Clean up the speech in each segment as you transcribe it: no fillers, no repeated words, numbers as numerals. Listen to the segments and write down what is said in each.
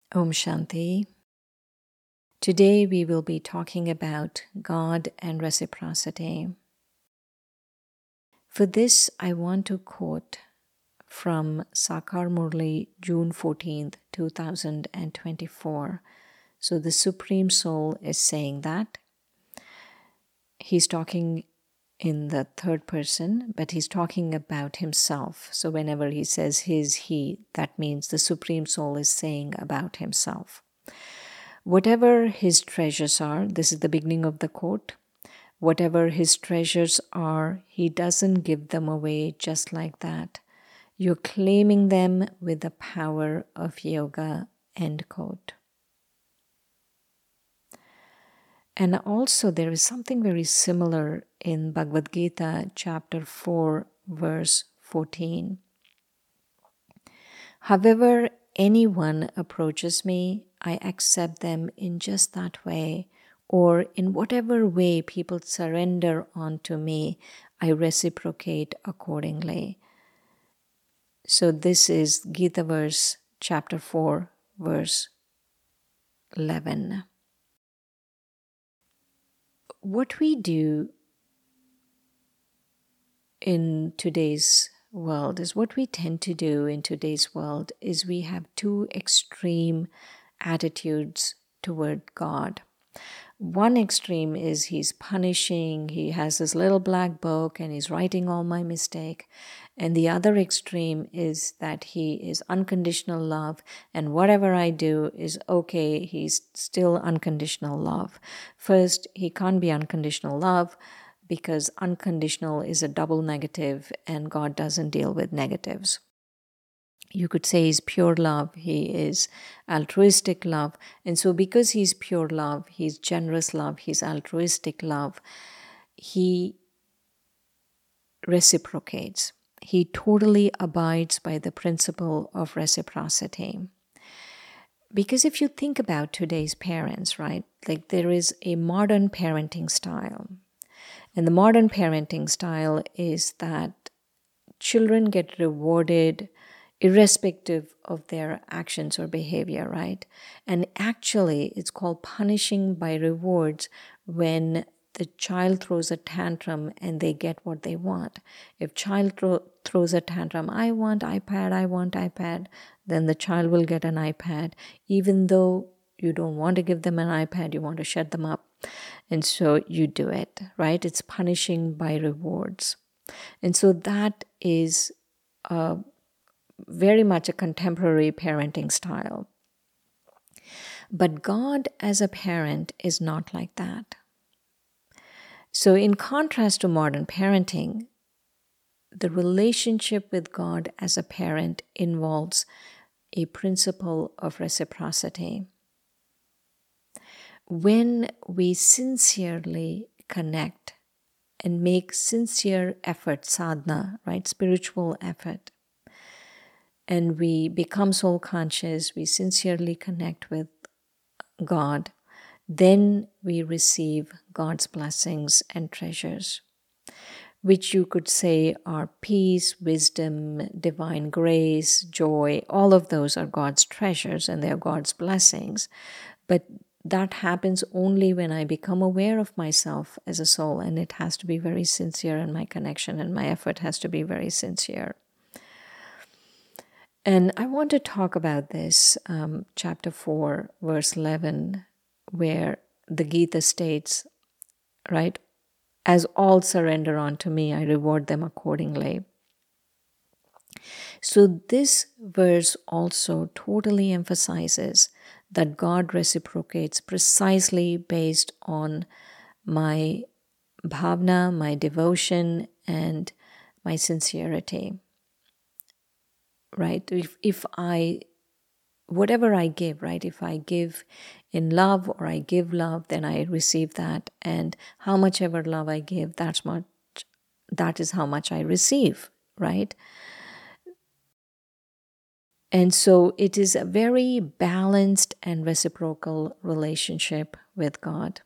Om Shanti. Today we will be talking about God and reciprocity. For this, I want to quote from Sakar Murli, June 14th, 2024. So the Supreme Soul is saying that. He's talking in the third person, but he's talking about himself. So whenever he says his, he, that means the Supreme Soul is saying about himself. Whatever his treasures are, this is the beginning of the quote, whatever his treasures are, he doesn't give them away just like that. You're claiming them with the power of yoga, end quote. And also there is something very similar in Bhagavad Gita, chapter 4, verse 14. However anyone approaches me, I accept them in just that way, or in whatever way people surrender onto me, I reciprocate accordingly. So this is Gita verse, chapter 4, verse 11. What we do in today's world is what we tend to do in today's world is we have two extreme attitudes toward God. One extreme is he's punishing, he has this little black book and he's writing all my mistake. And the other extreme is that he is unconditional love and whatever I do is okay, he's still unconditional love. First, he can't be unconditional love because unconditional is a double negative and God doesn't deal with negatives. You could say he's pure love, he is altruistic love. And so because he's pure love, he's generous love, he's altruistic love, he reciprocates. He totally abides by the principle of reciprocity. Because if you think about today's parents, right, like there is a modern parenting style. And the modern parenting style is that children get rewarded irrespective of their actions or behavior, right? And actually, it's called punishing by rewards when the child throws a tantrum and they get what they want. If child throws a tantrum, I want iPad, then the child will get an iPad, even though you don't want to give them an iPad, you want to shut them up. And so you do it, right? It's punishing by rewards. And so that is very much a contemporary parenting style. But God as a parent is not like that. So in contrast to modern parenting, the relationship with God as a parent involves a principle of reciprocity. When we sincerely connect and make sincere effort, sadhana, right, spiritual effort, and we become soul conscious, we sincerely connect with God, then we receive God's blessings and treasures, which you could say are peace, wisdom, divine grace, joy. All of those are God's treasures and they're God's blessings. But that happens only when I become aware of myself as a soul, and it has to be very sincere, and my connection and my effort has to be very sincere. And I want to talk about this, chapter 4, verse 11, where the Gita states, right, as all surrender unto me, I reward them accordingly. So this verse also totally emphasizes that God reciprocates precisely based on my bhavna, my devotion, and my sincerity. Right? If I, whatever I give, right? If I give in love or I give love, then I receive that. And how much ever love I give, that is how much I receive, right? And so it is a very balanced and reciprocal relationship with God.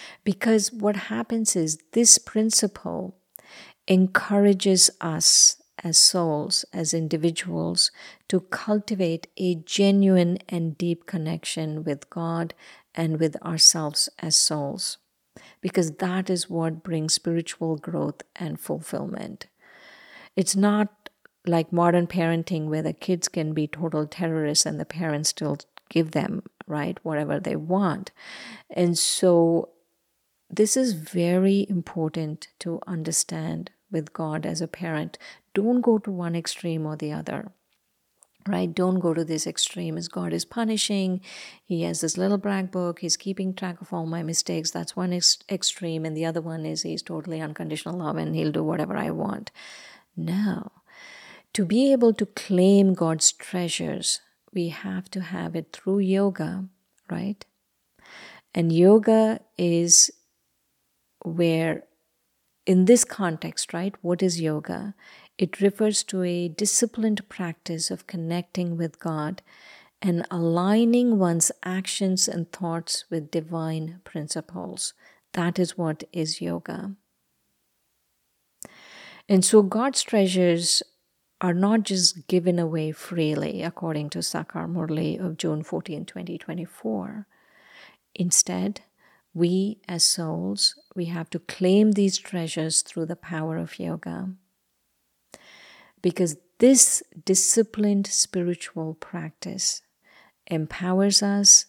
Because what happens is this principle encourages us as souls, as individuals, to cultivate a genuine and deep connection with God and with ourselves as souls, because that is what brings spiritual growth and fulfillment. It's not like modern parenting where the kids can be total terrorists and the parents still give them, right, whatever they want. And so this is very important to understand with God as a parent. Don't go to one extreme or the other, right? Don't go to this extreme as God is punishing. He has this little black book. He's keeping track of all my mistakes. That's one extreme. And the other one is he's totally unconditional love and he'll do whatever I want. No. To be able to claim God's treasures, we have to have it through yoga, right? And yoga is where, in this context, right, what is yoga? It refers to a disciplined practice of connecting with God and aligning one's actions and thoughts with divine principles. That is what is yoga. And so God's treasures are not just given away freely, according to Sakar Murli of June 14, 2024. Instead, we as souls, we have to claim these treasures through the power of yoga. Because this disciplined spiritual practice empowers us,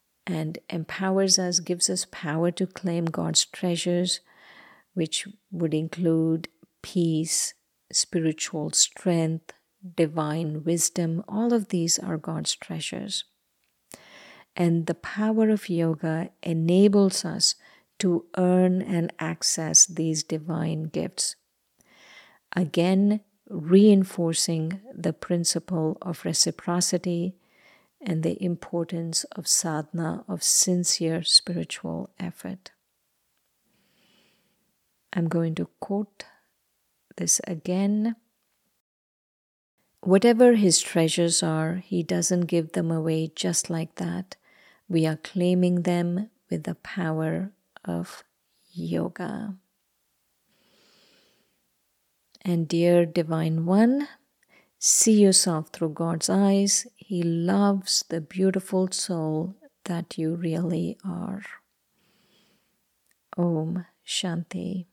gives us power to claim God's treasures, which would include peace, spiritual strength, divine wisdom. All of these are God's treasures. And the power of yoga enables us to earn and access these divine gifts. Again, reinforcing the principle of reciprocity and the importance of sadhana, of sincere spiritual effort. I'm going to quote this again. Whatever his treasures are, he doesn't give them away just like that. We are claiming them with the power of yoga. And dear Divine One, see yourself through God's eyes. He loves the beautiful soul that you really are. Om Shanti.